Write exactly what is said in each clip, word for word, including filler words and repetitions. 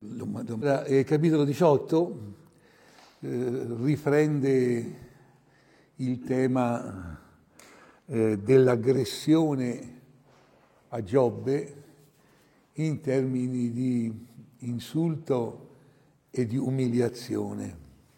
Il capitolo diciotto eh, riprende il tema eh, dell'aggressione a Giobbe in termini di insulto e di umiliazione.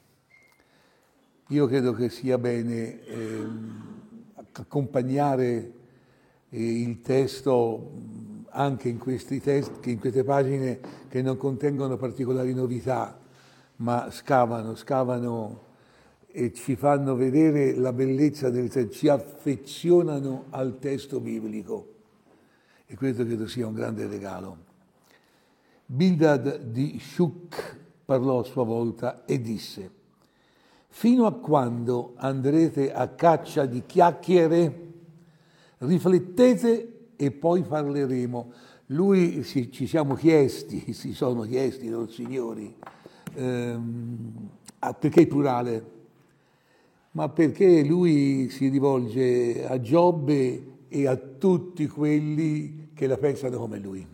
Io credo che sia bene eh, accompagnare eh, il testo anche in questi testi, in queste pagine che non contengono particolari novità, ma scavano, scavano e ci fanno vedere la bellezza del testo, ci affezionano al testo biblico. E questo credo sia un grande regalo. Bildad di Shuk parlò a sua volta e disse: fino a quando andrete a caccia di chiacchiere? Riflettete e poi parleremo. Lui si, ci siamo chiesti, si sono chiesti loro signori, ehm, ah, perché il plurale? Ma perché lui si rivolge a Giobbe e a tutti quelli che la pensano come lui.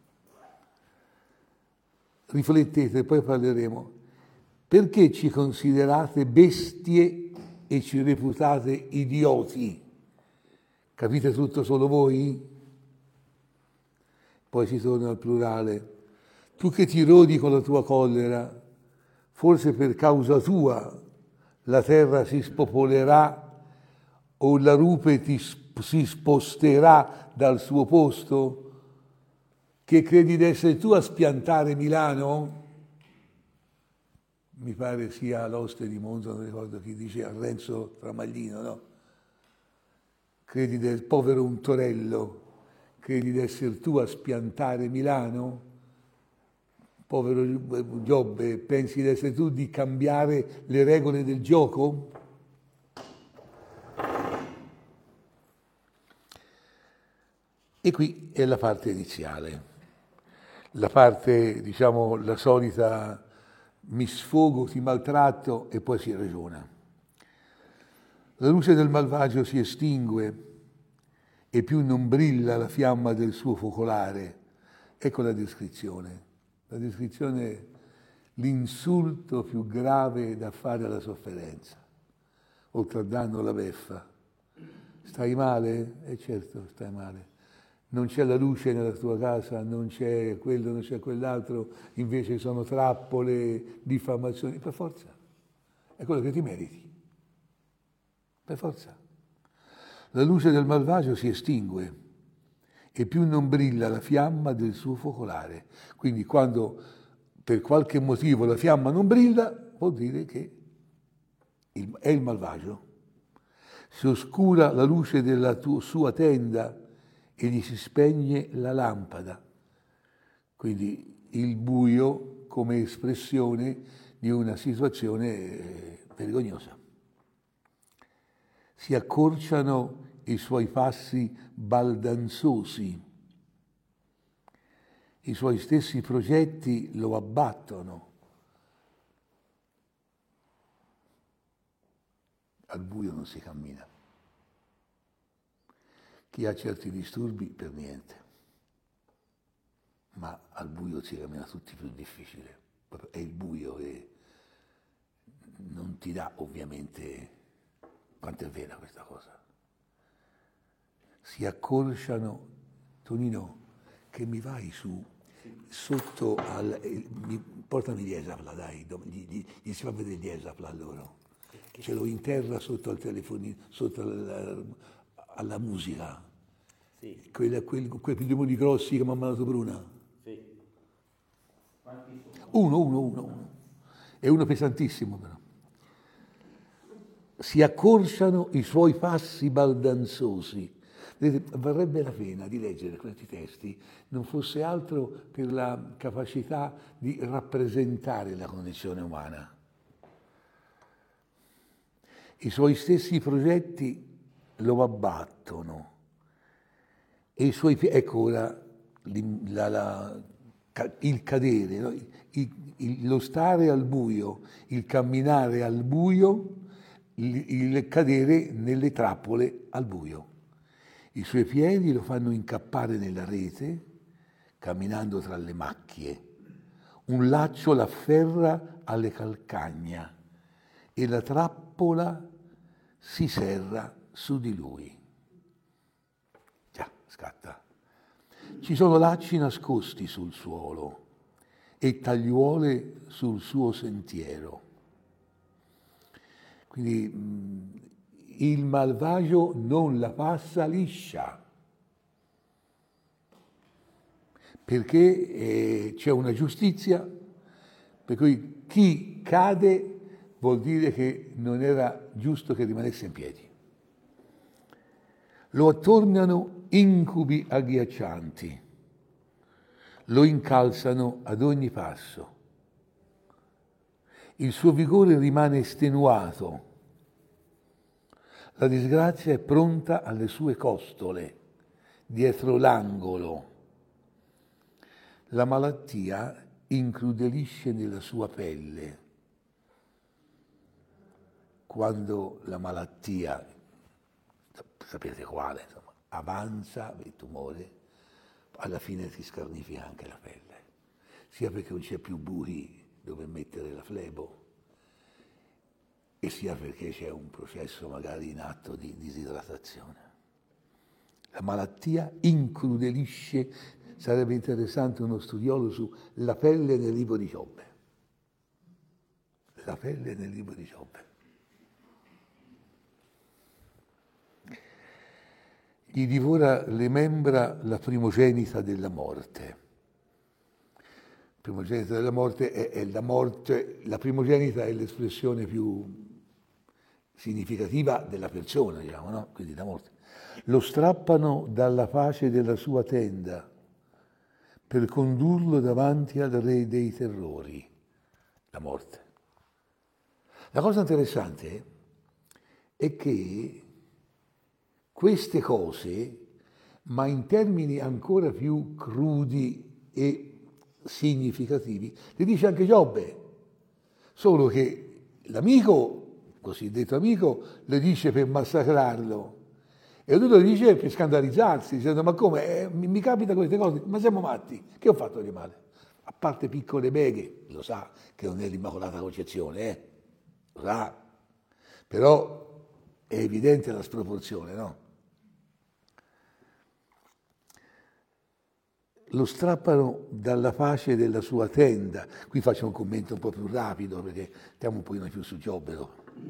Riflettete e poi parleremo. Perché ci considerate bestie e ci reputate idioti? Capite tutto solo voi? Poi si torna al plurale. Tu che ti rodi con la tua collera, forse per causa tua la terra si spopolerà o la rupe ti si sposterà dal suo posto? Che credi di essere tu a spiantare Milano? Mi pare sia l'oste di Monza, non ricordo chi dice, a Renzo Tramaglino, no? Credi del povero Untorello, credi di essere tu a spiantare Milano? Povero Giobbe, pensi di essere tu di cambiare le regole del gioco? E qui è la parte iniziale, la parte, diciamo, la solita mi sfogo, ti maltratto e poi si ragiona. La luce del malvagio si estingue e più non brilla la fiamma del suo focolare. Ecco la descrizione. La descrizione, l'insulto più grave da fare alla sofferenza, oltre al danno alla beffa. Stai male? Eh certo, stai male. Non c'è la luce nella tua casa, non c'è quello, non c'è quell'altro, invece sono trappole, diffamazioni, per forza. È quello che ti meriti. Per forza. La luce del malvagio si estingue e più non brilla la fiamma del suo focolare. Quindi quando per qualche motivo la fiamma non brilla, vuol dire che è il malvagio. Si oscura la luce della tua, sua tenda e gli si spegne la lampada. Quindi il buio come espressione di una situazione vergognosa. Si accorciano i suoi passi baldanzosi, i suoi stessi progetti lo abbattono. Al buio non si cammina. Chi ha certi disturbi per niente, ma al buio si cammina tutti più difficile. È il buio e non ti dà ovviamente quanto è vera questa cosa. Si accorciano, Tonino, che mi vai su, sotto al... Eh, mi, portami gli Esapla, dai, gli, gli, gli si fa vedere gli Esapla a loro. Ce lo interra sotto al telefonino, sotto al, alla musica. Sì. Quel, quel, quei piloni grossi che mi ha mandato Bruna. Sì. Uno, uno, uno, uno. È uno pesantissimo però. Si accorciano i suoi passi baldanzosi. Vedete, varrebbe la pena di leggere questi testi, non fosse altro per la capacità di rappresentare la condizione umana. I suoi stessi progetti lo abbattono e i suoi piedi, ecco ora la, la, il cadere, no? il, il, lo stare al buio, il camminare al buio, il, il cadere nelle trappole al buio. I suoi piedi lo fanno incappare nella rete, camminando tra le macchie. un laccio l'afferra alle calcagna e la trappola si serra su di lui. Già, scatta. Ci sono lacci nascosti sul suolo e tagliuole sul suo sentiero. Quindi mh, il malvagio non la passa liscia, perché eh, c'è una giustizia, per cui chi cade vuol dire che non era giusto che rimanesse in piedi. Lo attorniano incubi agghiaccianti, lo incalzano ad ogni passo. Il suo vigore rimane estenuato. La disgrazia è pronta alle sue costole, dietro l'angolo. La malattia incrudelisce nella sua pelle. Quando la malattia, sapete quale, insomma, avanza il tumore, alla fine si scarnifica anche la pelle, sia perché non c'è più buchi dove mettere la flebo, e sia perché c'è un processo magari in atto di disidratazione. La malattia incrudelisce, sarebbe interessante uno studiolo su la pelle nel libro di Giobbe. La pelle nel libro di Giobbe. Gli divora le membra la primogenita della morte. Primogenita della morte è, è la morte, la primogenita è l'espressione più significativa della persona, diciamo, no? Quindi la morte. Lo strappano dalla face della sua tenda per condurlo davanti al re dei terrori, la morte. La cosa interessante è che queste cose, ma in termini ancora più crudi e significativi, le dice anche Giobbe, solo che l'amico, cosiddetto amico, le dice per massacrarlo e lui lo dice per scandalizzarsi, dicendo ma come, eh, mi, mi capita queste cose, ma siamo matti, che ho fatto di male? A parte piccole beghe, lo sa che non è l'Immacolata Concezione, eh? Lo sa, però è evidente la sproporzione, no? Lo strappano dalla face della sua tenda. Qui faccio un commento un po' più rapido perché stiamo un pochino più su Giobbe.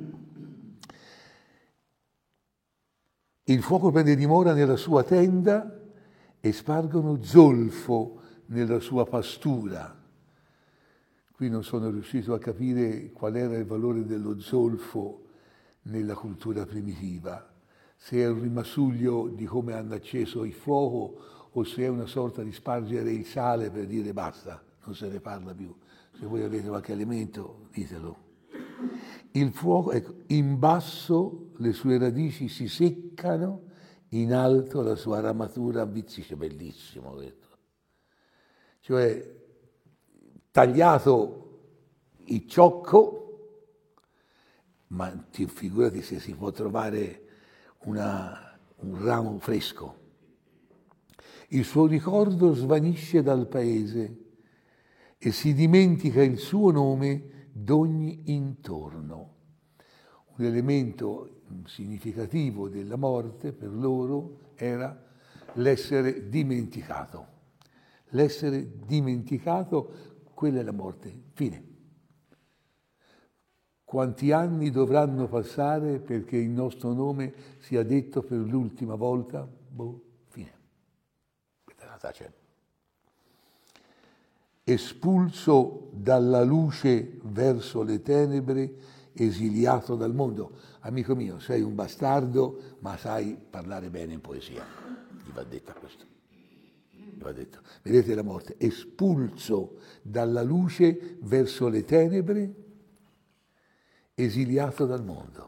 Il fuoco prende dimora nella sua tenda e spargono zolfo nella sua pastura. Qui non sono riuscito a capire qual era il valore dello zolfo nella cultura primitiva, se è un rimasuglio di come hanno acceso il fuoco o se è una sorta di spargere il sale per dire basta, non se ne parla più. Se voi avete qualche elemento, ditelo. Il fuoco, ecco, in basso le sue radici si seccano, in alto la sua ramatura avvizzisce, bellissimo, ho detto. Cioè, tagliato il ciocco, ma ti figurati se si può trovare una, un ramo fresco. Il suo ricordo svanisce dal paese e si dimentica il suo nome d'ogni intorno. Un elemento significativo della morte per loro era l'essere dimenticato. L'essere dimenticato, quella è la morte. Fine. Quanti anni dovranno passare perché il nostro nome sia detto per l'ultima volta? Boh, fine. Questa è la tace. Espulso dalla luce verso le tenebre, esiliato dal mondo. Amico mio, sei un bastardo, ma sai parlare bene in poesia. Gli va detto questo. Gli va detto. Vedete la morte? Espulso dalla luce verso le tenebre, esiliato dal mondo.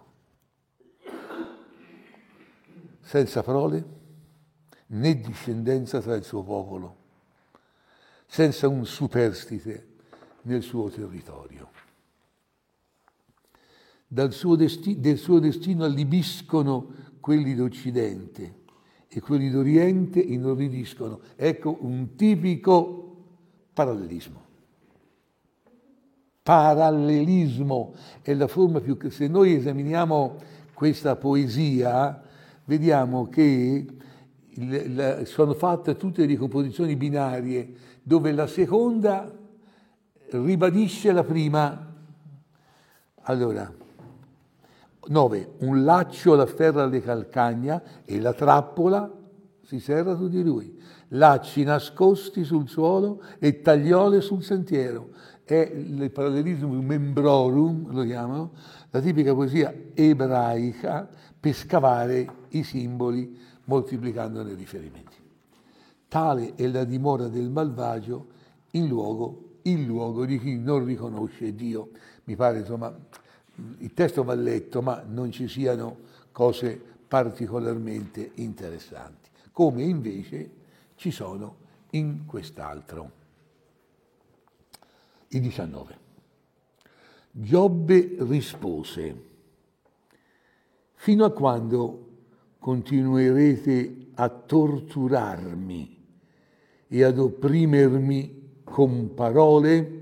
Senza prole né discendenza tra il suo popolo, senza un superstite nel suo territorio. Dal suo desti- del suo destino allibiscono quelli d'Occidente e quelli d'Oriente inorridiscono. Ecco un tipico parallelismo. parallelismo è la forma più che se noi esaminiamo questa poesia vediamo che il, la, sono fatte tutte le ricomposizioni binarie dove la seconda ribadisce la prima. Allora, nove. Un laccio l'afferra alle calcagna e la trappola si serra su di lui. Lacci nascosti sul suolo e tagliole sul sentiero. È il parallelismo membrorum, lo chiamano, la tipica poesia ebraica per scavare i simboli moltiplicandone i riferimenti. Tale è la dimora del malvagio in luogo, in luogo di chi non riconosce Dio. Mi pare, insomma, il testo va letto, ma non ci siano cose particolarmente interessanti, come invece ci sono in quest'altro. Il diciannove. Giobbe rispose: fino a quando continuerete a torturarmi e ad opprimermi con parole?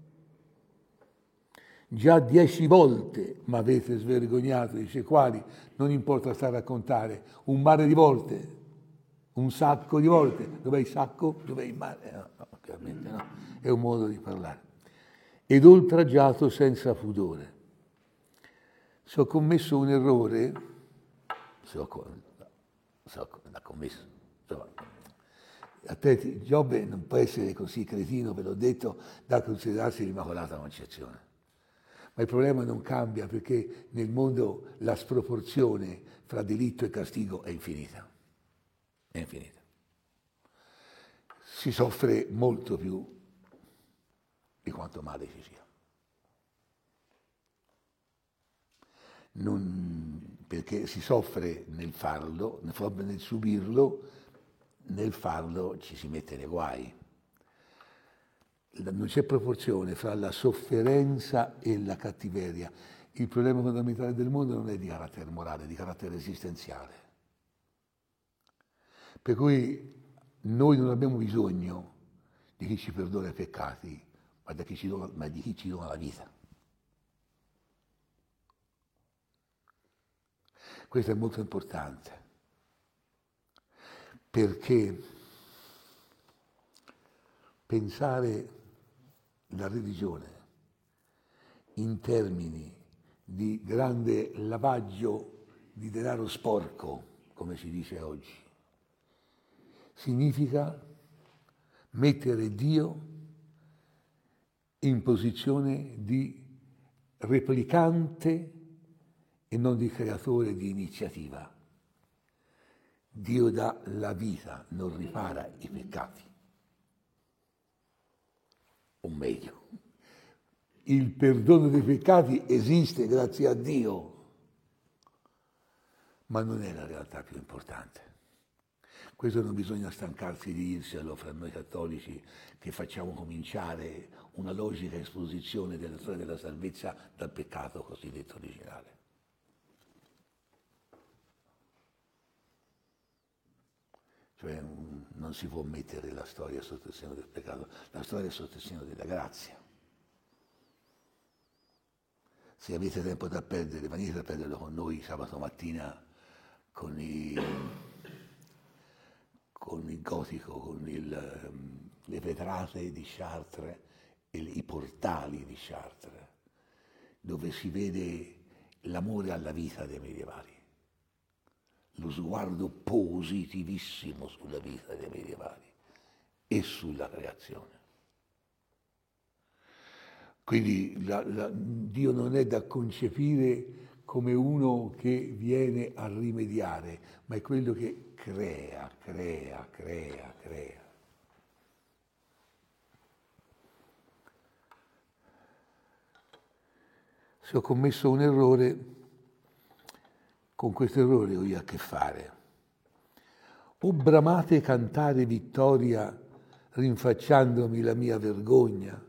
Già dieci volte mi avete svergognato, dice quali, non importa stare a contare, un mare di volte, un sacco di volte. Dov'è il sacco? Dov'è il mare? No, no, chiaramente no, è un modo di parlare. Ed oltraggiato senza pudore. Se ho commesso un errore, se ho, se ho commesso, insomma, a te Giobbe non può essere così cretino, ve l'ho detto, da considerarsi l'Immacolata Concezione. Ma il problema non cambia perché nel mondo la sproporzione fra delitto e castigo è infinita. È infinita. Si soffre molto più di quanto male ci sia. Non, perché si soffre nel farlo, nel subirlo, nel farlo ci si mette nei guai. Non c'è proporzione fra la sofferenza e la cattiveria. Il problema fondamentale del mondo non è di carattere morale, è di carattere esistenziale. Per cui noi non abbiamo bisogno di chi ci perdona i peccati, ma di chi ci dona, ma di chi ci dona la vita. Questo è molto importante, perché pensare la religione in termini di grande lavaggio di denaro sporco, come si dice oggi, significa mettere Dio in posizione di replicante e non di creatore di iniziativa. Dio dà la vita, non ripara i peccati. O meglio, il perdono dei peccati esiste grazie a Dio, ma non è la realtà più importante. Questo non bisogna stancarsi di dirselo fra noi cattolici che facciamo cominciare una logica esposizione della storia della salvezza dal peccato cosiddetto originale. Cioè non si può mettere la storia sotto il segno del peccato, la storia è sotto il segno della grazia. Se avete tempo da perdere, venite a perderlo con noi sabato mattina con il, con il gotico, con il, le vetrate di Chartres e i portali di Chartres, dove si vede l'amore alla vita dei medievali, lo sguardo positivissimo sulla vita dei medievali e sulla creazione. Quindi la, la, Dio non è da concepire come uno che viene a rimediare, ma è quello che crea, crea, crea, crea. Se ho commesso un errore, con questo errore ho io a che fare. O bramate cantare vittoria rinfacciandomi la mia vergogna.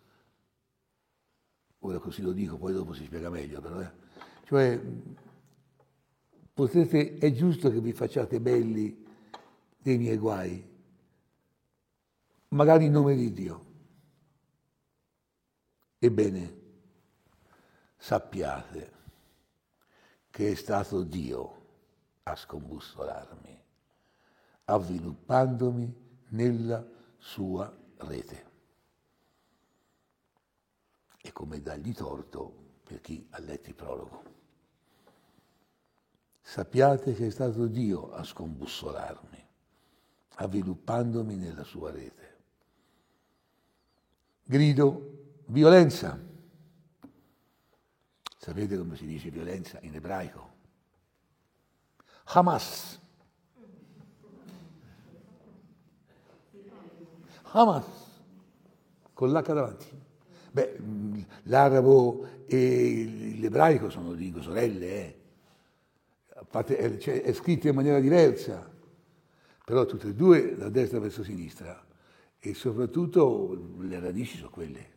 Ora così lo dico, poi dopo si spiega meglio, però. Eh. Cioè, potete, è giusto che vi facciate belli dei miei guai, magari in nome di Dio. Ebbene, sappiate che è stato Dio a scombussolarmi, avviluppandomi nella sua rete. E come dargli torto per chi ha letto il prologo. Sappiate che è stato Dio a scombussolarmi, avviluppandomi nella sua rete. Grido violenza. Sapete come si dice violenza in ebraico? Hamas. Hamas, con l'H davanti. Beh, l'arabo e l'ebraico sono lingue sorelle, eh. È, cioè, è scritto in maniera diversa, però tutte e due da destra verso sinistra, e soprattutto le radici sono quelle.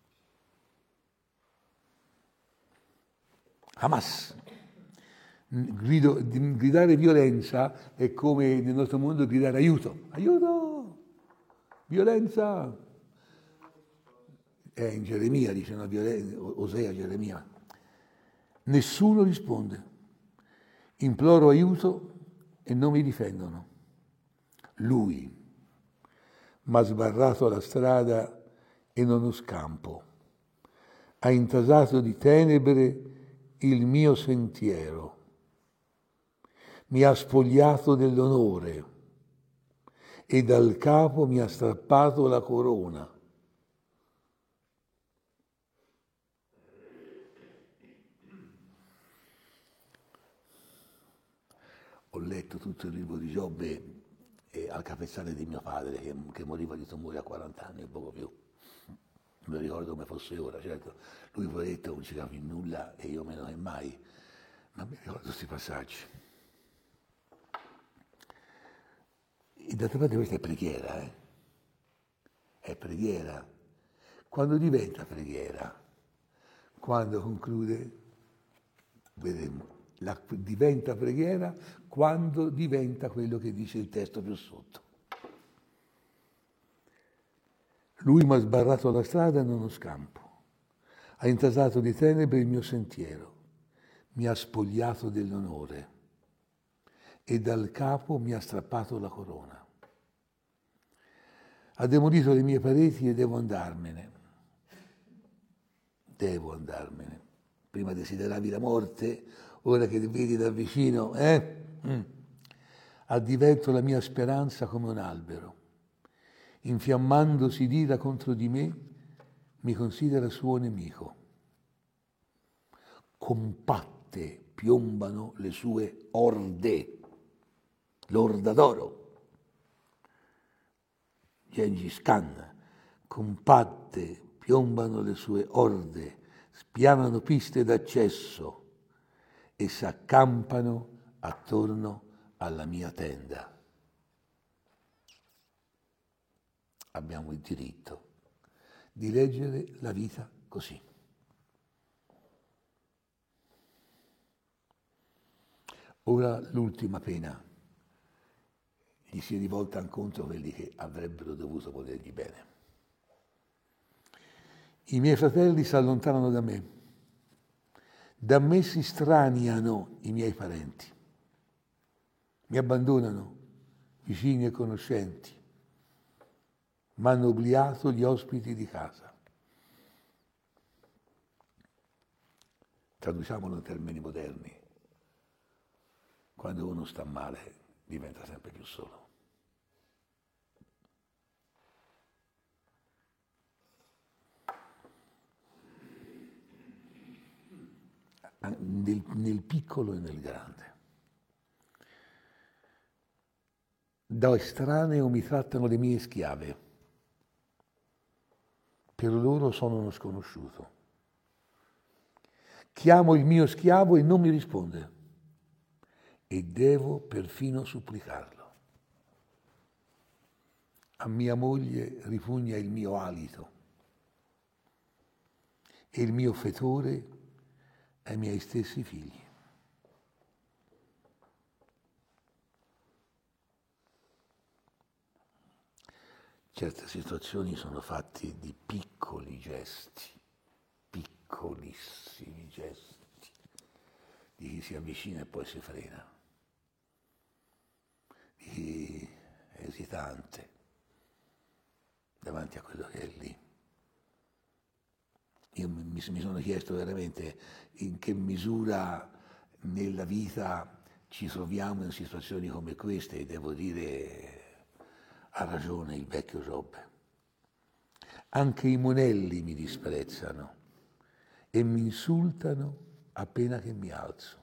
Hamas. Grido, gridare violenza è come nel nostro mondo gridare aiuto. Aiuto! Violenza! È in Geremia, dice una violenza, Osea, Geremia. Nessuno risponde. Imploro aiuto e non mi difendono. Lui mi ha sbarrato la strada e non ho scampo. Ha intasato di tenebre il mio sentiero. Mi ha spogliato dell'onore e dal capo mi ha strappato la corona. Ho letto tutto il libro di Giobbe e al capezzale di mio padre che, che moriva di tumore a quaranta anni e poco più. Me lo ricordo come fosse ora, certo. Lui poveretto non ci capiva nulla e io meno che mai, ma mi ricordo questi passaggi. E d'altra parte questa è preghiera, eh? È preghiera. Quando diventa preghiera? Quando conclude, vedremo, la, diventa preghiera quando diventa quello che dice il testo più sotto. Lui mi ha sbarrato la strada e non ho scampo. Ha intasato di tenebre il mio sentiero. Mi ha spogliato dell'onore e dal capo mi ha strappato la corona. Ha demolito le mie pareti e devo andarmene. Devo andarmene. Prima desideravi la morte, ora che ti vedi da vicino, eh? Mm. Addivento la mia speranza come un albero. Infiammandosi d'ira contro di me, mi considera suo nemico. Compatte piombano le sue orde, l'orda d'oro. Gengis Khan, compatte piombano le sue orde, spianano piste d'accesso e s'accampano attorno alla mia tenda. Abbiamo il diritto di leggere la vita così. Ora l'ultima pena. Gli si rivolta incontro quelli che avrebbero dovuto volergli bene. I miei fratelli si allontanano da me. Da me si straniano i miei parenti. Mi abbandonano vicini e conoscenti. Mi hanno obliato gli ospiti di casa. Traduciamolo in termini moderni. Quando uno sta male diventa sempre più solo. Nel, nel piccolo e nel grande. Da estraneo mi trattano le mie schiave. Per loro sono uno sconosciuto. Chiamo il mio schiavo e non mi risponde. E devo perfino supplicarlo. A mia moglie ripugna il mio alito e il mio fetore ai miei stessi figli. Certe situazioni sono fatte di piccoli gesti rarissimi gesti di chi si avvicina e poi si frena, di chi è esitante davanti a quello che è lì. Io mi, mi sono chiesto veramente in che misura nella vita ci troviamo in situazioni come queste e devo dire ha ragione il vecchio Giobbe. Anche i monelli mi disprezzano e mi insultano appena che mi alzo.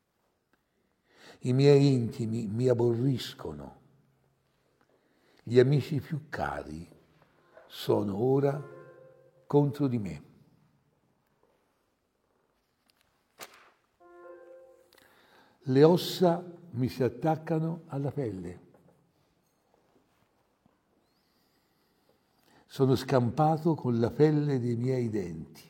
I miei intimi mi aborriscono. Gli amici più cari sono ora contro di me. Le ossa mi si attaccano alla pelle. Sono scampato con la pelle dei miei denti.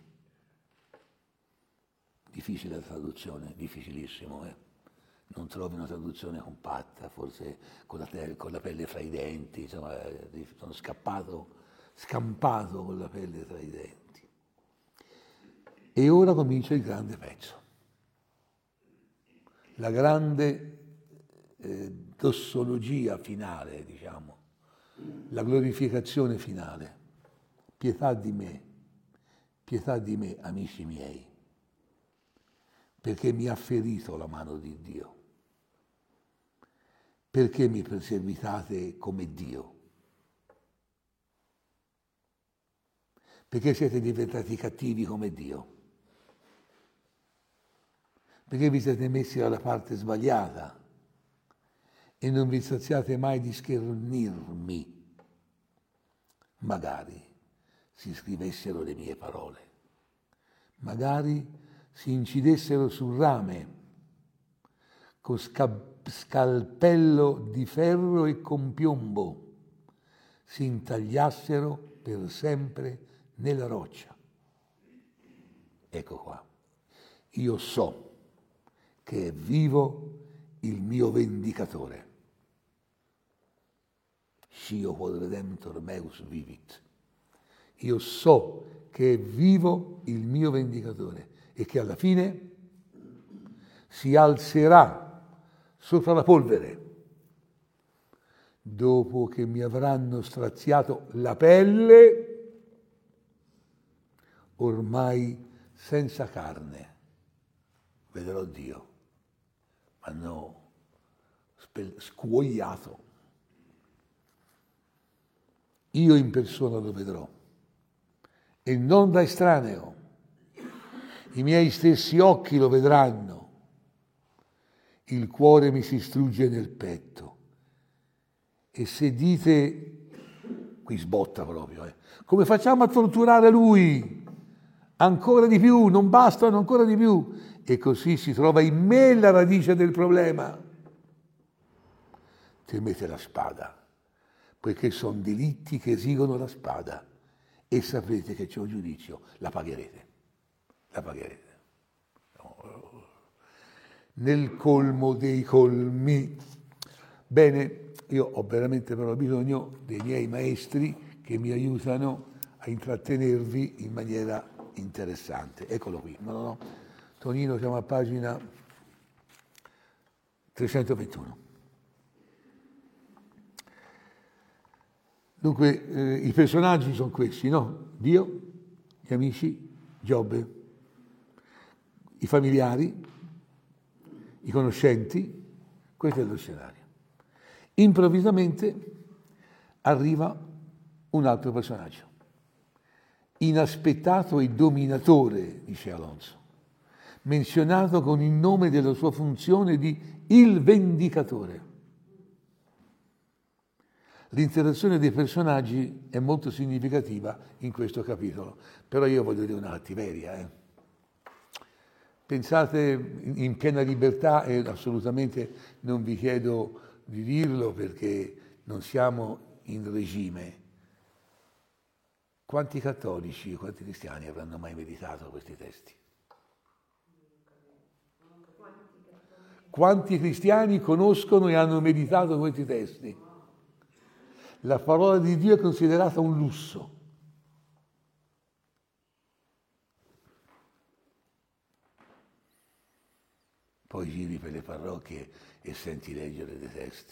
Difficile la traduzione, difficilissimo, eh? Non trovi una traduzione compatta, forse con la, te- con la pelle fra i denti, insomma, sono scappato, scampato con la pelle tra i denti. E ora comincia il grande pezzo. La grande eh, dossologia finale, diciamo, la glorificazione finale. Pietà di me, pietà di me, amici miei, perché mi ha ferito la mano di Dio, perché mi perseguitate come Dio, perché siete diventati cattivi come Dio. Perché vi siete messi dalla parte sbagliata e non vi saziate mai di schernirmi. Magari si scrivessero le mie parole, magari si incidessero sul rame con sca- scalpello di ferro e con piombo, si intagliassero per sempre nella roccia. Ecco qua, io so che è vivo il mio vendicatore. Scio quod redemptor meus vivit. Io so che è vivo il mio vendicatore e che alla fine si alzerà sopra la polvere dopo che mi avranno straziato la pelle, ormai senza carne. Vedrò Dio. Hanno scuoiato. Io in persona lo vedrò e non da estraneo. I miei stessi occhi lo vedranno. Il cuore mi si strugge nel petto. E se dite, qui sbotta proprio, eh, come facciamo a torturare lui? Ancora di più, non bastano ancora di più. E così si trova in me la radice del problema. Temete la spada, poiché sono delitti che esigono la spada e saprete che c'è un giudizio, la pagherete, la pagherete. Nel colmo dei colmi. Bene, io ho veramente però bisogno dei miei maestri che mi aiutano a intrattenervi in maniera interessante. Eccolo qui, no, no, no. Tonino, siamo a pagina trecentoventuno. Dunque, eh, i personaggi sono questi, no? Dio, gli amici, Giobbe, i familiari, i conoscenti, questo è lo scenario. Improvvisamente arriva un altro personaggio, inaspettato e dominatore, dice Alonso, menzionato con il nome della sua funzione di il vendicatore. L'interazione dei personaggi è molto significativa in questo capitolo, però io voglio dire una cattiveria. Eh. Pensate in piena libertà e assolutamente non vi chiedo di dirlo perché non siamo in regime. Quanti cattolici, quanti cristiani avranno mai meditato questi testi? Quanti cristiani conoscono e hanno meditato questi testi? La parola di Dio è considerata un lusso. poi giri per le parrocchie e senti leggere dei testi.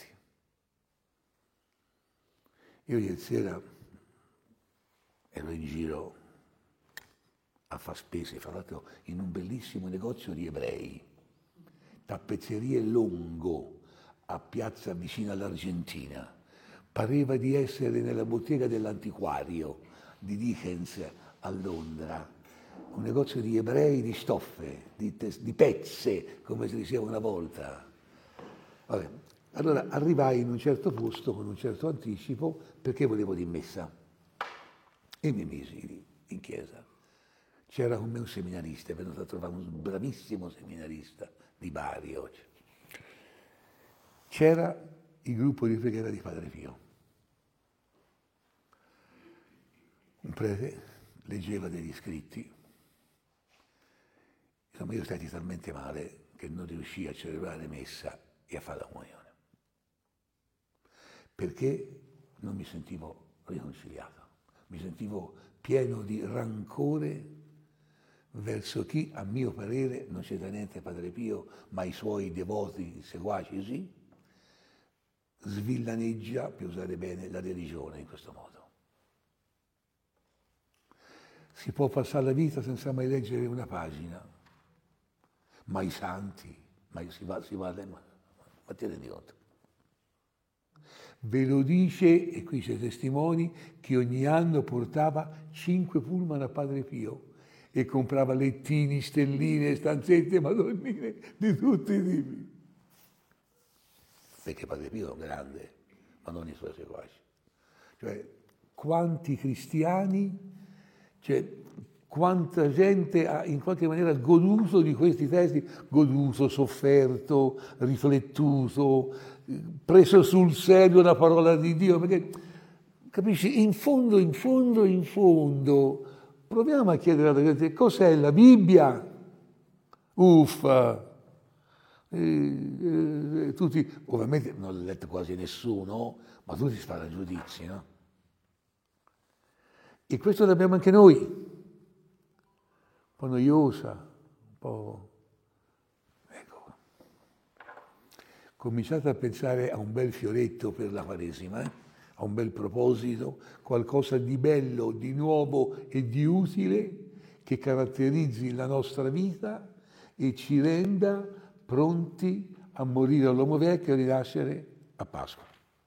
Io ieri sera ero in giro a far spese, fra l'altro in un bellissimo negozio di ebrei, tappezzerie Longo, a piazza vicino all'Argentina. Pareva di essere nella bottega dell'antiquario di Dickens a Londra, un negozio di ebrei di stoffe, di, di pezze, come si diceva una volta. Vabbè. Allora arrivai in un certo posto con un certo anticipo perché volevo di messa e mi misi lì in chiesa. C'era con me un seminarista, è venuto a trovare un bravissimo seminarista di Bari oggi. C'era il gruppo di preghiera di Padre Pio. Un prete leggeva degli scritti. Insomma, io stati talmente male che non riuscii a celebrare messa e a fare la comunione. Perché non mi sentivo riconciliato, mi sentivo pieno di rancore verso chi, a mio parere, non c'entra niente Padre Pio, ma i suoi devoti seguaci sì, svillaneggia, per usare bene, la religione in questo modo. Si può passare la vita senza mai leggere una pagina, ma i santi, ma si va, si va ma, ma ti rendi conto? Ve lo dice, e qui c'è testimoni, che ogni anno portava cinque pullman a Padre Pio e comprava lettini, stelline, stanzette, madonnine di tutti i tipi. Perché Padre Pio è un grande, ma non i suoi seguaci. Cioè, quanti cristiani, cioè, quanta gente ha in qualche maniera goduto di questi testi, goduto, sofferto, riflettuto, preso sul serio la parola di Dio, perché, capisci, in fondo, in fondo, in fondo, proviamo a chiedere alla gente cos'è la Bibbia? Uffa! E, e, tutti, ovviamente non l'ha letto quasi nessuno, ma tutti si fanno giudizi, no? E questo l'abbiamo anche noi, un po' noiosa, un po'... Ecco, cominciate a pensare a un bel fioretto per la Quaresima, eh? A un bel proposito, qualcosa di bello, di nuovo e di utile che caratterizzi la nostra vita e ci renda pronti a morire all'uomo vecchio e a rinascere a Pasqua.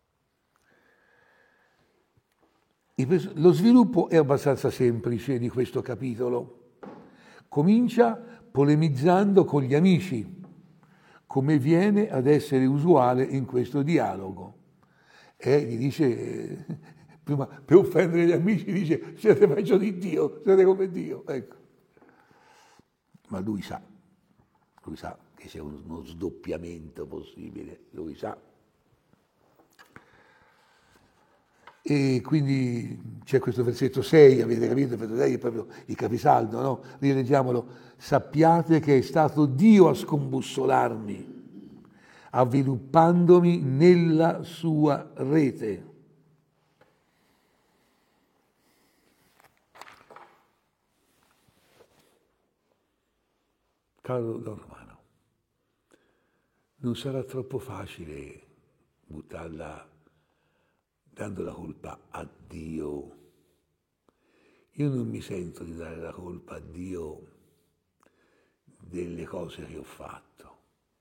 Lo sviluppo è abbastanza semplice di questo capitolo. Comincia polemizzando con gli amici, come viene ad essere usuale in questo dialogo. E gli dice, prima, per offendere gli amici, dice siete peggio di Dio, siete come Dio. Ecco. Ma lui sa, lui sa che c'è uno sdoppiamento possibile, lui sa. E quindi c'è questo versetto sei, avete capito? Il versetto sei è proprio il capisaldo, no? Rileggiamolo. Sappiate che è stato Dio a scombussolarmi, avviluppandomi nella sua rete. Caro Don Romano, non sarà troppo facile buttarla dando la colpa a Dio. Io non mi sento di dare la colpa a Dio delle cose che ho fatto.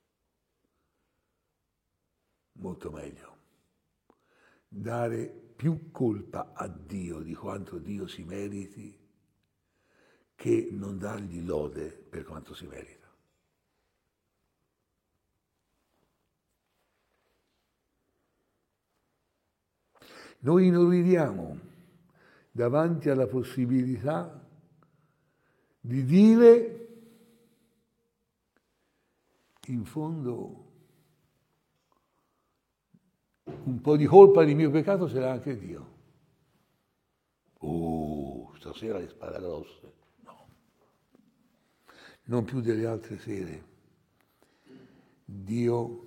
Molto meglio dare più colpa a Dio di quanto Dio si meriti che non dargli lode per quanto si merita. Noi inorridiamo davanti alla possibilità di dire, in fondo, un po' di colpa del mio peccato ce l'ha anche Dio. Oh, stasera le spade grosse. No. Non più delle altre sere. Dio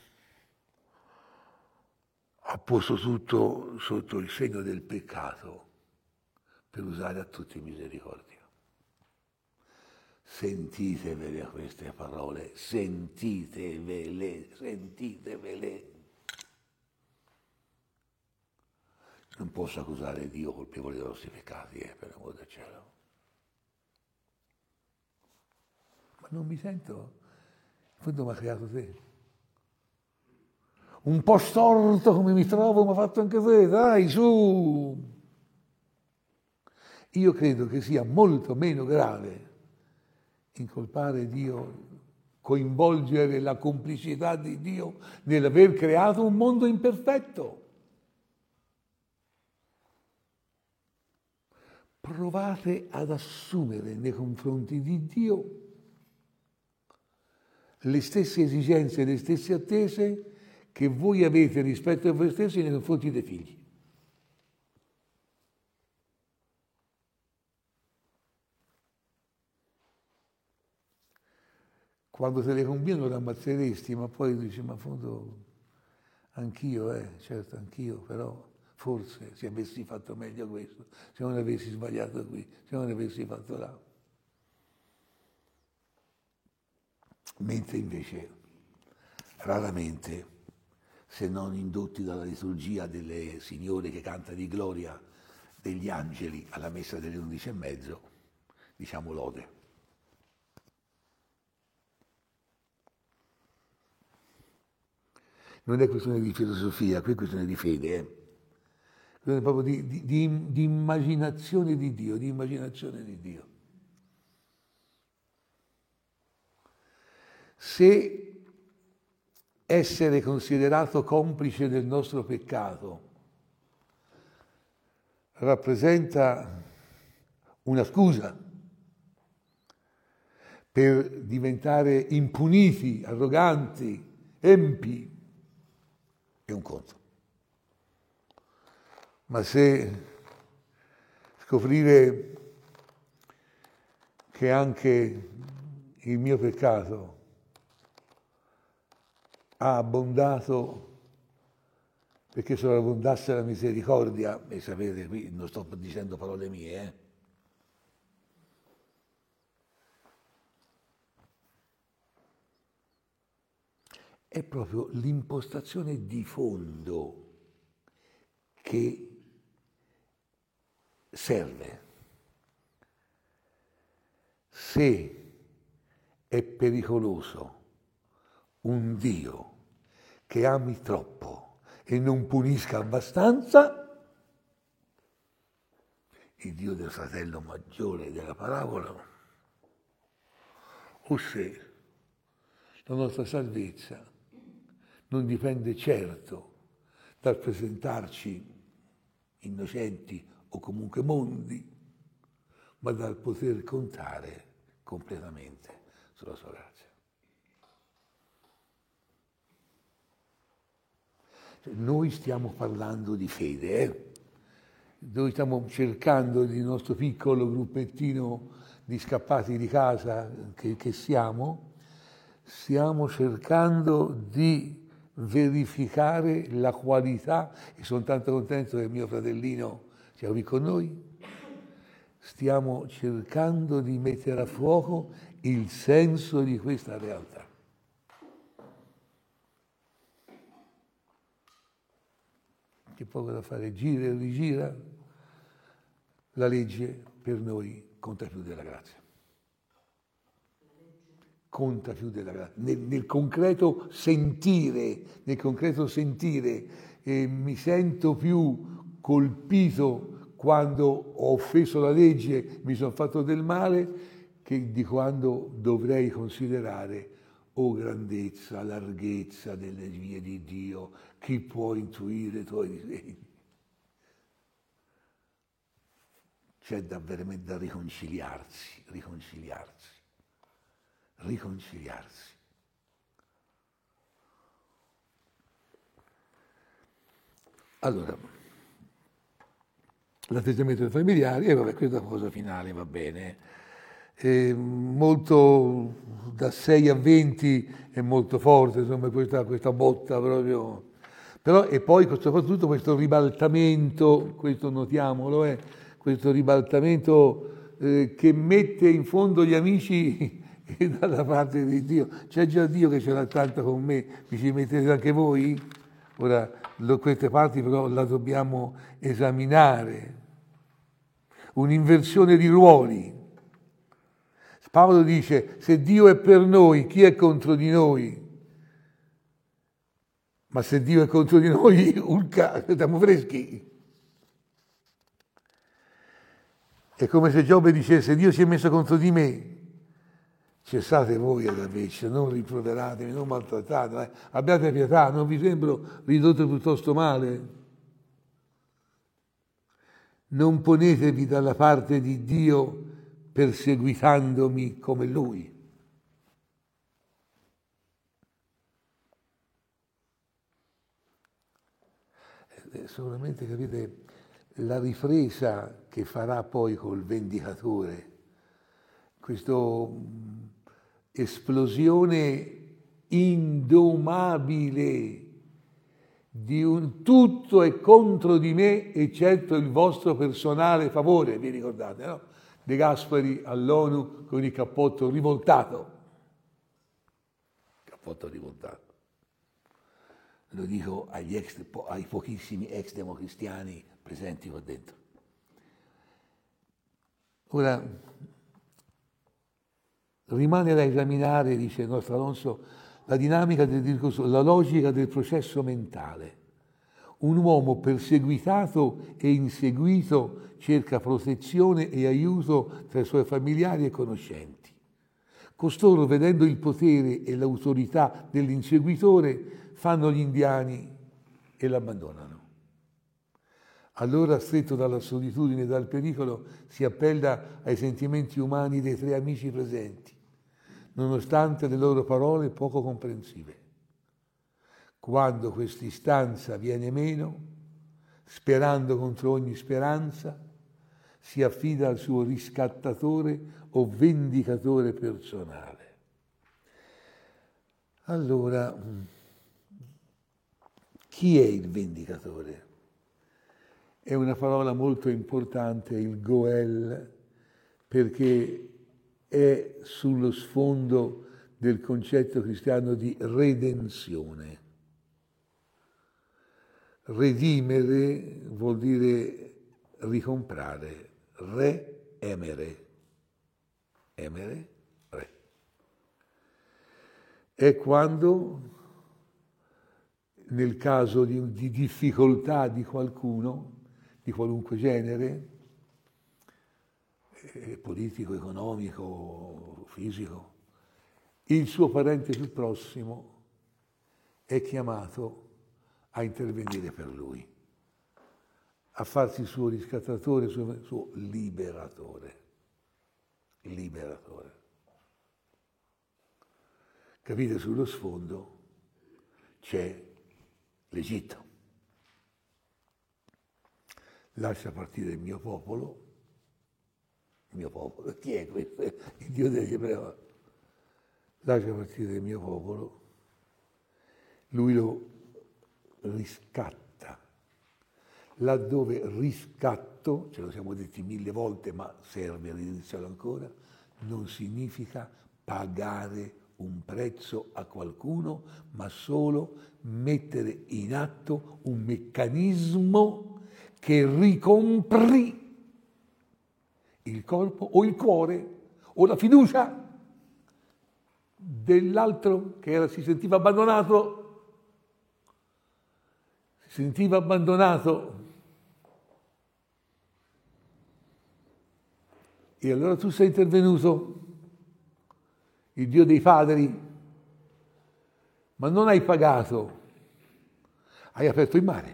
ha posto tutto sotto il segno del peccato per usare a tutti misericordia. Sentitevele queste parole, sentitevele, sentitevele. Non posso accusare Dio colpevole dei nostri peccati, eh, per l'amore del cielo. Ma non mi sento, in fondo mi ha creato te. Un po' storto come mi trovo, mi ha fatto anche te, dai, su! Io credo che sia molto meno grave incolpare Dio, coinvolgere la complicità di Dio nell'aver creato un mondo imperfetto. Provate ad assumere nei confronti di Dio le stesse esigenze, le stesse attese che voi avete rispetto a voi stessi nei confronti dei figli. Quando te le combino le ammazzeresti, ma poi dici, ma in fondo anch'io, eh, certo, anch'io, però forse se avessi fatto meglio questo, se non avessi sbagliato qui, se non avessi fatto là. Mentre invece, raramente, se non indotti dalla liturgia delle signore che canta di gloria degli angeli alla messa delle undici e mezzo, diciamo lode. Non è questione di filosofia, qui è questione di fede, eh? Questione proprio di, di, di, di immaginazione di Dio, di immaginazione di Dio. Se essere considerato complice del nostro peccato rappresenta una scusa per diventare impuniti, arroganti, empi, è un conto. Ma se scoprire che anche il mio peccato ha abbondato perché sovrabbondasse la misericordia, e sapete, qui non sto dicendo parole mie, eh? È proprio l'impostazione di fondo che serve. Se è pericoloso un Dio che ami troppo e non punisca abbastanza, il Dio del fratello maggiore della parabola, o se la nostra salvezza non dipende certo dal presentarci innocenti o comunque mondi, ma dal poter contare completamente sulla sua grazia. Cioè, noi stiamo parlando di fede, eh? Noi stiamo cercando il nostro piccolo gruppettino di scappati di casa che, che siamo, stiamo cercando di verificare la qualità, e sono tanto contento che mio fratellino sia qui con noi, stiamo cercando di mettere a fuoco il senso di questa realtà. C'è poco da fare, gira e rigira, la legge per noi conta più della grazia. Conta più della grazia. Nel, nel concreto sentire, nel concreto sentire, eh, mi sento più colpito quando ho offeso la legge, mi sono fatto del male, che di quando dovrei considerare, oh grandezza, larghezza delle vie di Dio, chi può intuire i tuoi disegni? C'è da veramente da riconciliarsi, riconciliarsi, riconciliarsi. Allora, l'atteggiamento dei familiari, e vabbè, questa cosa finale va bene. E molto da sei a venti è molto forte, insomma, questa, questa botta proprio. Però, e poi soprattutto questo ribaltamento, questo notiamolo, eh, questo ribaltamento eh, che mette in fondo gli amici dalla parte di Dio. C'è già Dio che ce l'ha tanto con me, vi ci mettete anche voi? Ora, lo, queste parti però la dobbiamo esaminare. Un'inversione di ruoli. Paolo dice, se Dio è per noi, chi è contro di noi? Ma se Dio è contro di noi, urca, siamo freschi. È come se Giobbe dicesse, Dio si è messo contro di me. Cessate voi ad avesse, non rimproveratemi, non maltrattate, eh. Abbiate pietà, non vi sembro ridotto piuttosto male? Non ponetevi dalla parte di Dio perseguitandomi come Lui. Solamente, capite, la ripresa che farà poi col vendicatore, questa esplosione indomabile di un tutto è contro di me eccetto il vostro personale favore, vi ricordate, no? De Gasperi all'ONU con il cappotto rivoltato. Cappotto rivoltato. Lo dico agli ex, ai pochissimi ex democristiani presenti qua dentro. Ora, rimane da esaminare, dice il nostro Alonso, la dinamica del discorso, la logica del processo mentale. Un uomo perseguitato e inseguito cerca protezione e aiuto tra i suoi familiari e conoscenti. Costoro, vedendo il potere e l'autorità dell'inseguitore, fanno gli indiani e l'abbandonano. Allora, stretto dalla solitudine e dal pericolo, si appella ai sentimenti umani dei tre amici presenti, nonostante le loro parole poco comprensive. Quando quest'istanza viene meno, sperando contro ogni speranza, si affida al suo riscattatore o vendicatore personale. Allora, chi è il vendicatore? È una parola molto importante, il Goel, perché è sullo sfondo del concetto cristiano di redenzione. Redimere vuol dire ricomprare, re emere, emere, re. È quando, nel caso di, di difficoltà di qualcuno, di qualunque genere, eh, politico, economico, fisico, il suo parente più prossimo è chiamato a intervenire per lui, a farsi il suo riscattatore, il suo, il suo liberatore. Liberatore. Capite, sullo sfondo c'è l'Egitto. Lascia partire il mio popolo, il mio popolo, chi è questo? Il Dio degli ebrei. Lascia partire il mio popolo, lui lo riscatta. Laddove riscatto, ce lo siamo detti mille volte, ma serve a iniziarlo ancora, non significa pagare un prezzo a qualcuno, ma solo mettere in atto un meccanismo che ricompri il corpo o il cuore o la fiducia dell'altro che era, si sentiva abbandonato, si sentiva abbandonato. E allora tu sei intervenuto, il Dio dei padri, ma non hai pagato, hai aperto il mare,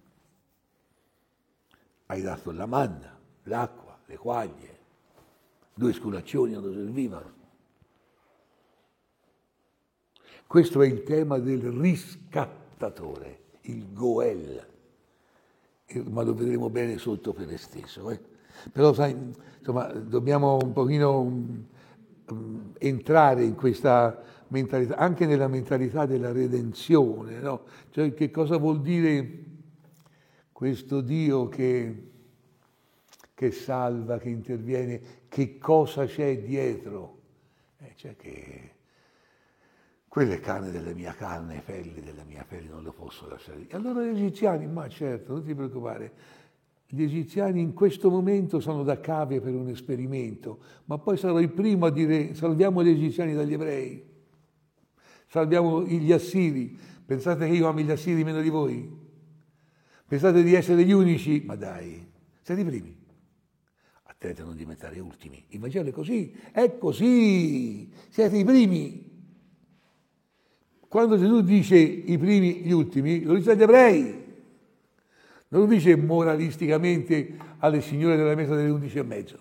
hai dato la manna, l'acqua, le quaglie, due sculaccioni non servivano. Questo è il tema del riscattatore, il Goel, ma lo vedremo bene sotto per esteso. Eh? Però sai, insomma, dobbiamo un pochino um, entrare in questa mentalità, anche nella mentalità della redenzione, no? Cioè, che cosa vuol dire questo Dio che che salva, che interviene, che cosa c'è dietro? Eh, c'è che quella è carne della mia carne, pelle della mia pelle, non lo posso lasciare. E allora gli egiziani, ma certo, non ti preoccupare, gli egiziani in questo momento sono da cavie per un esperimento, ma poi sarò il primo a dire salviamo gli egiziani dagli ebrei, salviamo gli assiri. Pensate che io amo gli assiri meno di voi? Pensate di essere gli unici? Ma dai, siete i primi. Attenti a non diventare ultimi. Il Vangelo è così, è così, siete i primi. Quando Gesù dice i primi, gli ultimi, lo dice agli ebrei. Non lo dice moralisticamente alle signore della messa delle undici e mezzo.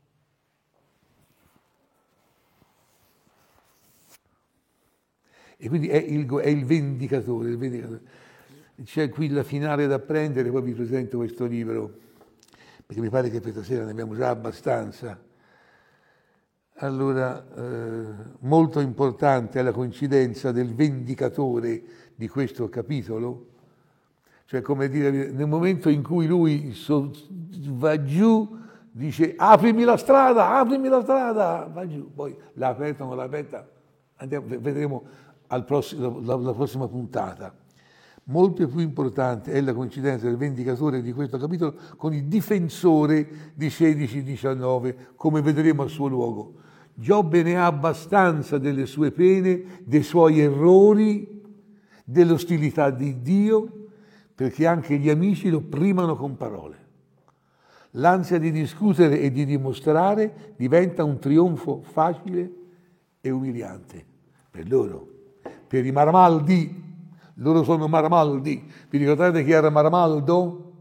E quindi è il, è il vendicatore, il vendicatore. C'è qui la finale da prendere, poi vi presento questo libro, perché mi pare che per stasera ne abbiamo già abbastanza. Allora, eh, molto importante è la coincidenza del vendicatore di questo capitolo, cioè come dire, nel momento in cui lui so, va giù, dice aprimi la strada, aprimi la strada, va giù, poi l'ha aperta o non l'ha aperta, andiamo, vedremo al prossimo, la, la prossima puntata. Molto più importante è la coincidenza del vendicatore di questo capitolo con il difensore di sedici diciannove, come vedremo al suo luogo. Giobbe ne ha abbastanza delle sue pene, dei suoi errori, dell'ostilità di Dio, perché anche gli amici lo primano con parole. L'ansia di discutere e di dimostrare diventa un trionfo facile e umiliante per loro, per i Marmaldi. Loro sono Marmaldi. Vi ricordate chi era Marmaldo?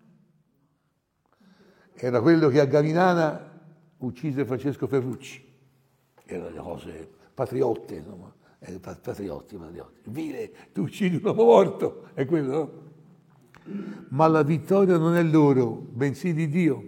Era quello che a Gavinana uccise Francesco Ferrucci. Erano le cose patriotte, insomma. Eh, patriotti, patriotti. Vile, tu uccidi un uomo morto, è quello, no? Ma la vittoria non è loro, bensì di Dio.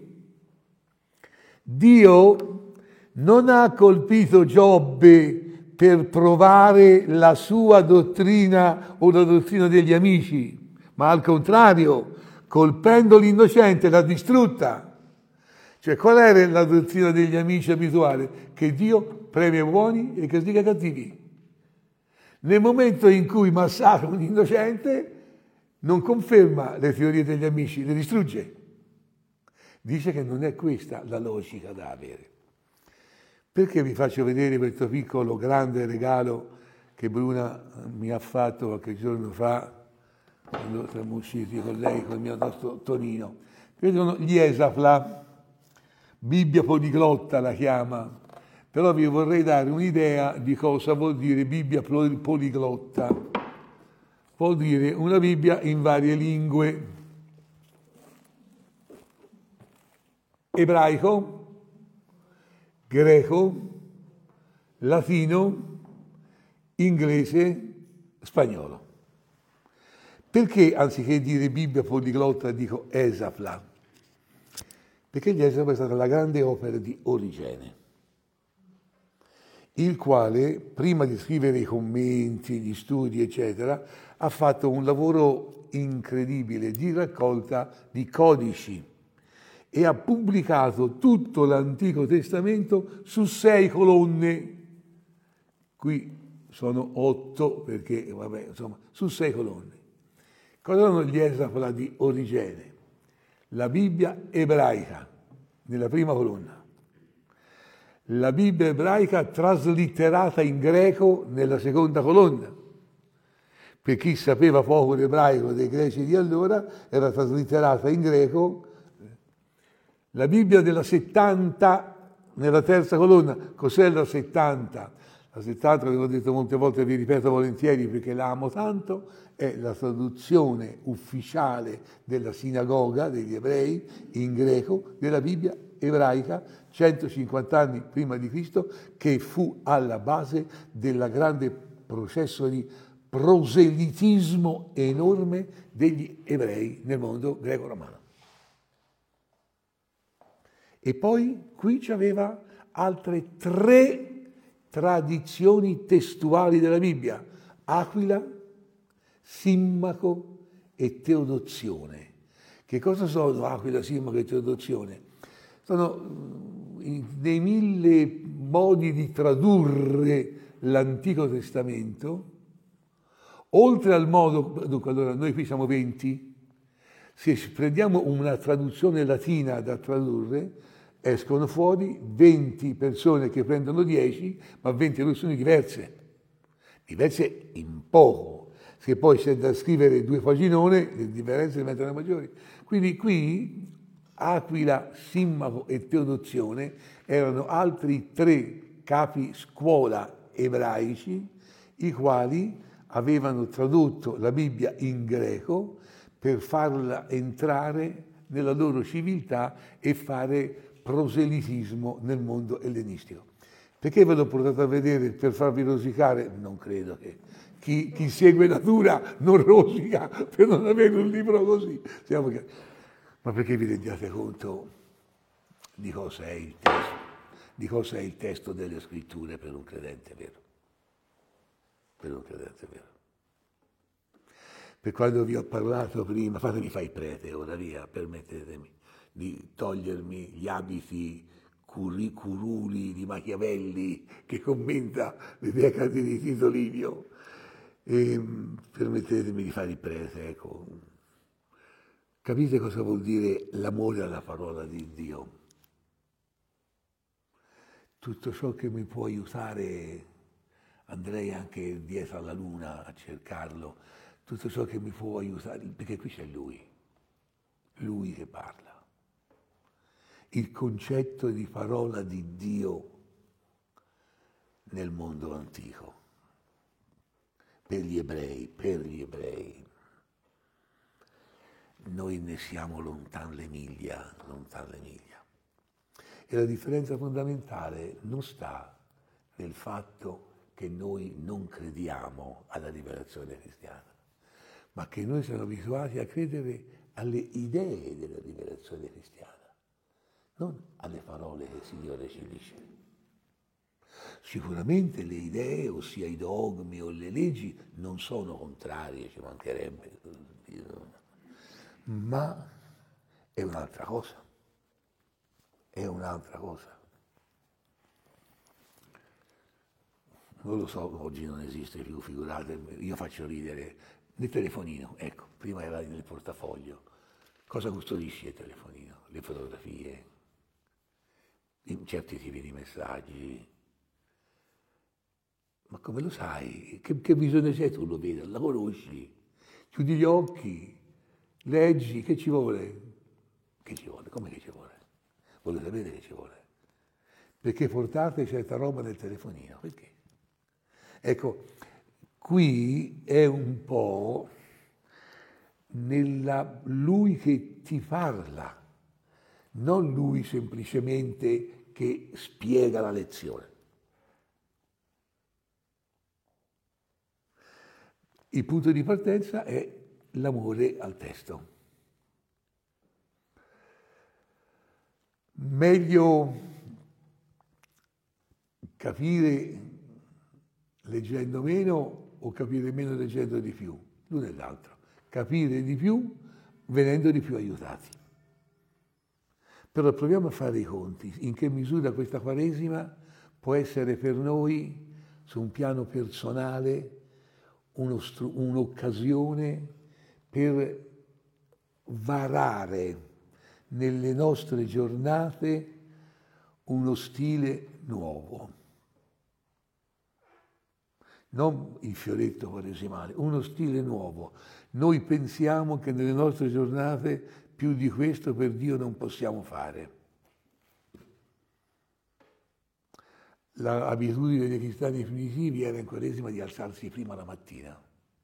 Dio non ha colpito Giobbe per provare la sua dottrina o la dottrina degli amici, ma al contrario, colpendo l'innocente l'ha distrutta. Cioè, qual era la dottrina degli amici abituale? Che Dio premia i buoni e castiga i cattivi. Nel momento in cui massacra un innocente, non conferma le teorie degli amici, le distrugge. Dice che non è questa la logica da avere. Perché vi faccio vedere questo piccolo grande regalo che Bruna mi ha fatto qualche giorno fa, quando siamo usciti con lei, con il mio nostro Tonino. Questi sono gli Esafla, Bibbia poliglotta la chiama, però vi vorrei dare un'idea di cosa vuol dire Bibbia poliglotta. Vuol dire una Bibbia in varie lingue. Ebraico, greco, latino, inglese, spagnolo. Perché anziché dire Bibbia poliglotta dico Esafla? Perché gli Esafla è stata la grande opera di Origene, il quale, prima di scrivere i commenti, gli studi, eccetera, ha fatto un lavoro incredibile di raccolta di codici e ha pubblicato tutto l'Antico Testamento su sei colonne. Qui sono otto, perché, vabbè, insomma, su sei colonne. Cosa sono gli Esafla di Origene? La Bibbia ebraica, nella prima colonna. La Bibbia ebraica traslitterata in greco nella seconda colonna. Per chi sapeva poco l'ebraico dei greci di allora, era traslitterata in greco. La Bibbia della settanta nella terza colonna. Cos'è la settanta? La settanta, l'ho detto molte volte, vi ripeto volentieri perché la amo tanto, è la traduzione ufficiale della sinagoga degli ebrei in greco della Bibbia ebraica centocinquanta anni prima di Cristo, che fu alla base del grande processo di proselitismo enorme degli ebrei nel mondo greco-romano. E poi qui c'aveva altre tre tradizioni testuali della Bibbia: Aquila, Simmaco e Teodozione. Che cosa sono Aquila, Simmaco e Teodozione? sono dei mille modi di tradurre l'Antico Testamento, oltre al modo, dunque allora noi qui siamo venti, se prendiamo una traduzione latina da tradurre, escono fuori venti persone che prendono dieci, ma venti traduzioni diverse, diverse in poco. Se poi c'è da scrivere due paginone, le differenze diventano maggiori. Quindi qui Aquila, Simmaco e Teodozione erano altri tre capi scuola ebraici, i quali avevano tradotto la Bibbia in greco per farla entrare nella loro civiltà e fare proselitismo nel mondo ellenistico. Perché ve l'ho portato a vedere? Per farvi rosicare? Non credo che chi, chi segue natura non rosica per non avere un libro così. Ma perché vi rendiate conto di cosa è il testo, di cosa è il testo delle scritture per un credente vero? Per un credente vero. Per quando vi ho parlato prima, fatemi fare il prete ora via, permettetemi di togliermi gli abiti curri, curuli di Machiavelli che commenta le decadi di Tito Livio, e permettetemi di fare il prete, ecco. Capite cosa vuol dire l'amore alla parola di Dio? Tutto ciò che mi può aiutare, andrei anche dietro alla luna a cercarlo, tutto ciò che mi può aiutare, perché qui c'è Lui, Lui che parla. Il concetto di parola di Dio nel mondo antico, per gli ebrei, per gli ebrei. Noi ne siamo lontan le miglia, lontan le miglia. E la differenza fondamentale non sta nel fatto che noi non crediamo alla rivelazione cristiana, ma che noi siamo abituati a credere alle idee della rivelazione cristiana, non alle parole che il Signore ci dice. Sicuramente le idee, ossia i dogmi o le leggi, non sono contrarie, ci mancherebbe, ma è un'altra cosa, è un'altra cosa. Non lo so, oggi non esiste più, figurate, io faccio ridere, nel telefonino, ecco, prima era nel portafoglio. Cosa custodisci il telefonino? Le fotografie, certi tipi di messaggi. Ma come lo sai? Che, che bisogno c'è tu lo vedi? La conosci? Chiudi gli occhi, leggi, che ci vuole? Che ci vuole? Come che ci vuole? Vuole sapere che ci vuole? Perché portate certa roba nel telefonino? Perché? Ecco, qui è un po' nella lui che ti parla, non lui semplicemente che spiega la lezione. Il punto di partenza è l'amore al testo. Meglio capire leggendo meno o capire meno leggendo di più? L'uno e l'altro. Capire di più venendo di più aiutati. Però proviamo a fare i conti. In che misura questa Quaresima può essere per noi, su un piano personale, uno stru- un'occasione per varare nelle nostre giornate uno stile nuovo. Non il fioretto quaresimale, uno stile nuovo. Noi pensiamo che nelle nostre giornate più di questo per Dio non possiamo fare. L'abitudine dei cristiani primitivi era in Quaresima di alzarsi prima la mattina.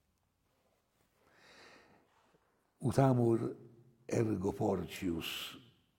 Utamur ergo porcius,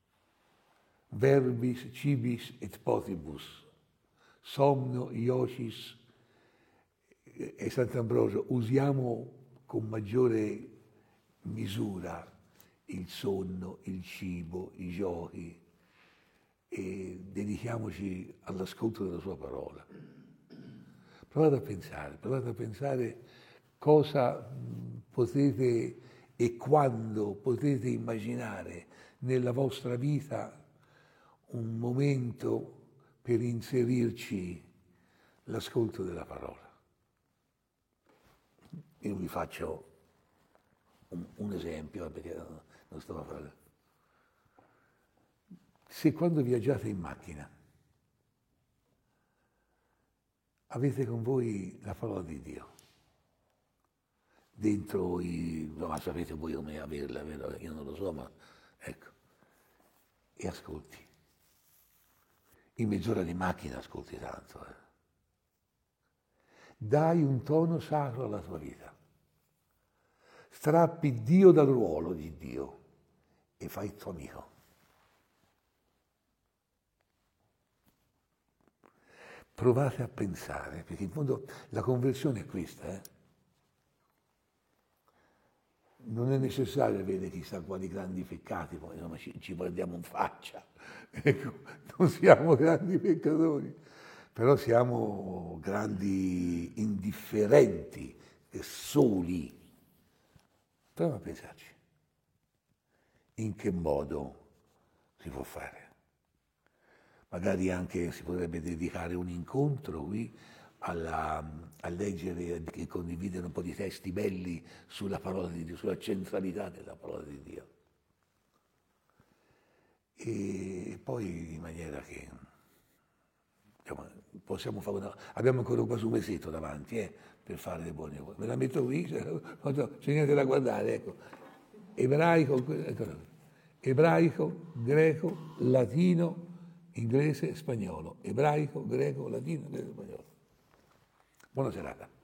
verbis cibis et potibus, somno iocis e Sant'Ambrogio, usiamo con maggiore misura il sonno, il cibo, i giochi e dedichiamoci all'ascolto della sua parola. Provate a pensare, provate a pensare cosa potete e quando potete immaginare nella vostra vita un momento per inserirci l'ascolto della parola. Io vi faccio un, un esempio, perché non sto a fare. Se quando viaggiate in macchina avete con voi la parola di Dio, dentro i... no, sapete voi come averla, vero? Io non lo so, ma ecco. E ascolti. In mezz'ora di macchina ascolti tanto. Eh. Dai un tono sacro alla tua vita. Strappi Dio dal ruolo di Dio e fai il tuo amico. Provate a pensare, perché in fondo la conversione è questa, eh? Non è necessario avere chissà quali grandi peccati, poi insomma, ci, ci guardiamo in faccia, ecco, non siamo grandi peccatori, però siamo grandi indifferenti e soli. Prova a pensarci, in che modo si può fare? Magari anche si potrebbe dedicare un incontro qui alla, a leggere e condividere un po' di testi belli sulla parola di Dio, sulla centralità della parola di Dio. E poi in maniera che diciamo, possiamo fare una... Abbiamo ancora quasi un mesetto davanti eh, per fare le buone cose. Me la metto qui, c'è niente da guardare, ecco. Ebraico, ebraico, greco, latino, inglese, spagnolo. Ebraico, greco, latino, inglese, spagnolo. Buona serata.